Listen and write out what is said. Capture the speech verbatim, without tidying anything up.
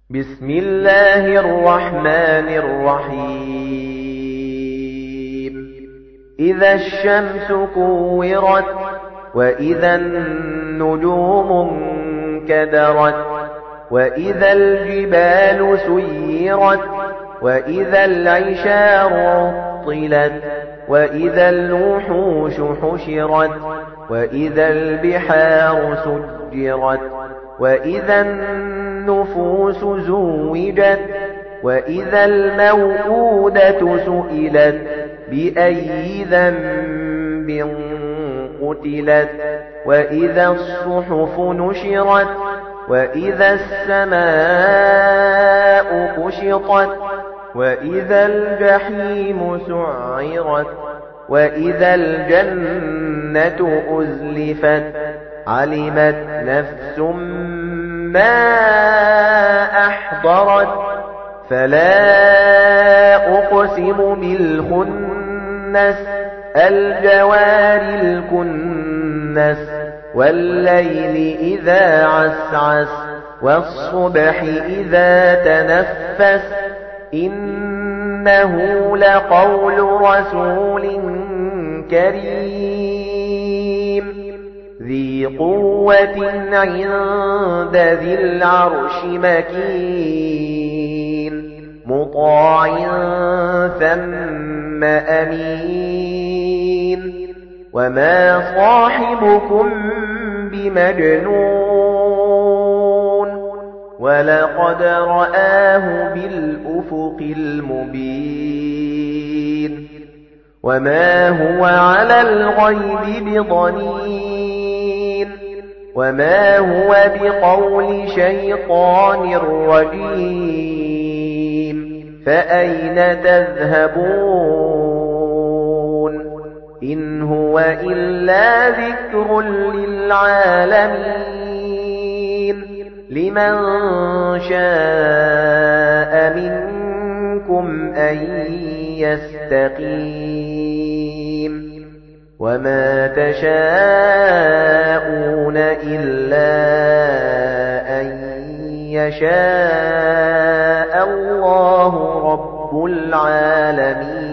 بسم الله الرحمن الرحيم إذا الشمس كورت وإذا النجوم انكدرت وإذا الجبال سيرت وإذا العشار عطلت وإذا الوحوش حشرت وإذا البحار سجرت وإذا النفوس زوجت وإذا الموءودة سئلت بأي ذنب قتلت وإذا الصحف نشرت وإذا السماء كشطت وإذا الجحيم سعرت وإذا الجنة أزلفت علمت نفس ما أحضرت فلا أقسم بالخنس الجوار الكنس والليل إذا عسعس والصبح إذا تنفس إنه لقول رسول كريم ذي قوة عند ذي العرش مكين مطاع ثم أمين وما صاحبكم بمجنون ولقد رآه بالأفق المبين وما هو على الغيب بضنين وما هو بقول شيطان رجيم فأين تذهبون إن هو إلا ذكر للعالمين لمن شاء منكم أن يستقيم وما تشاءون إلا أن يشاء الله رب العالمين.